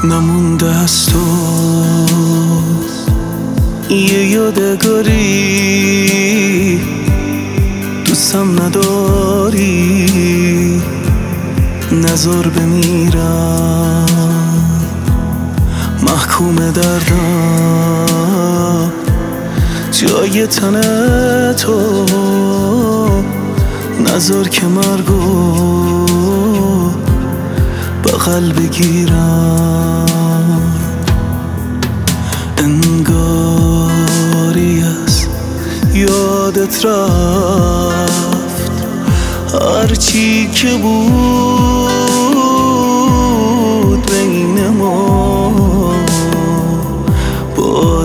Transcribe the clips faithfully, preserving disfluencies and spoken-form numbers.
نمونده از تو یه یادگاری، دوستم نداری نزار بمیرم، محکوم دردم جای تن تو، نزار که مرگو بغل بگیرم. انگاری از یادت رفت هرچی که بود بین ما، با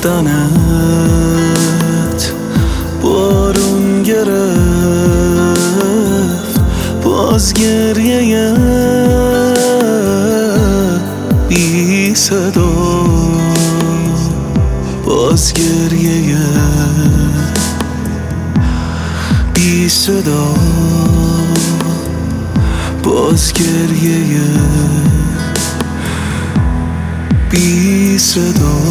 رفتنت بارون گرفت، باز گریه بی صدا، باز گریه بی صدا، باز گریه بی صدا.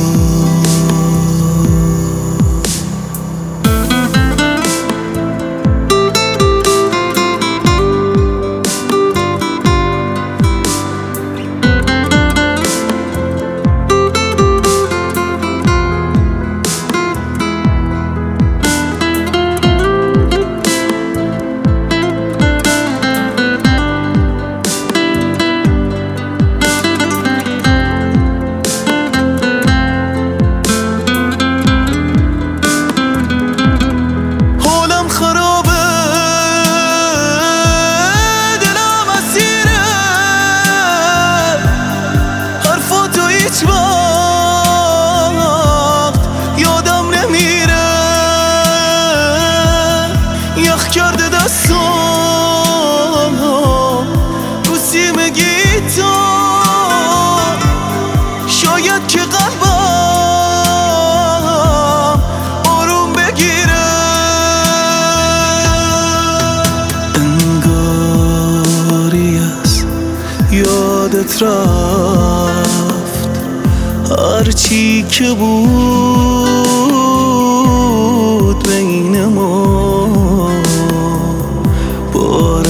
یخ کرده دستام رو سیم گیتار، شاید که قلبم آروم بگیره. انگاری از یادت رفت هرچی که بود بین ما، با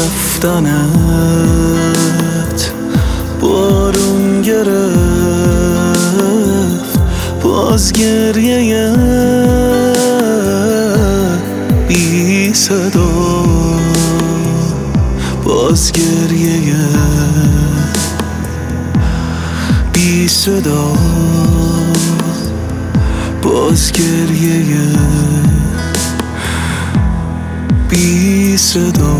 رفتنت بارون گرفت، باز گریه بی صدا، باز گریه بی صدا، باز گریه بی صدا.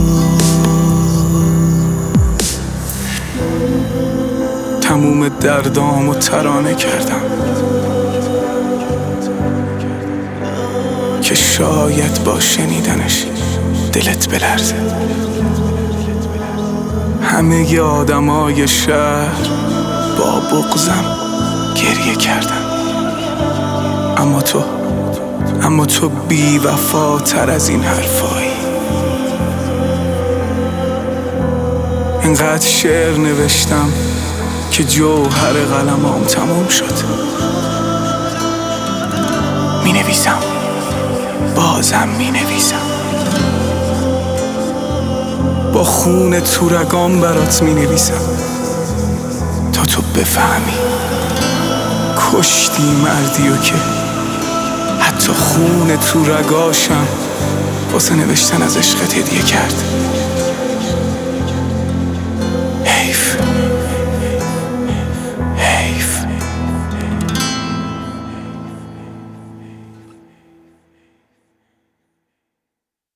تموم دردامو ترانه کردم که شاید با شنیدنش دلت بلرزه. همه آدمای شهر با بغضم گریه کردن، اما تو اما تو بی وفاتر از این حرفایی. اینقدر شعر نوشتم که جوهر قلمام تموم شد. می نویسم، بازم می نویسم، با خون تو رگام برات می نویسم تا تو بفهمی کشتی مردیو که حتی خون تو رگاشم واسه نوشتن از عشقت هدیه کرد. حیف حیف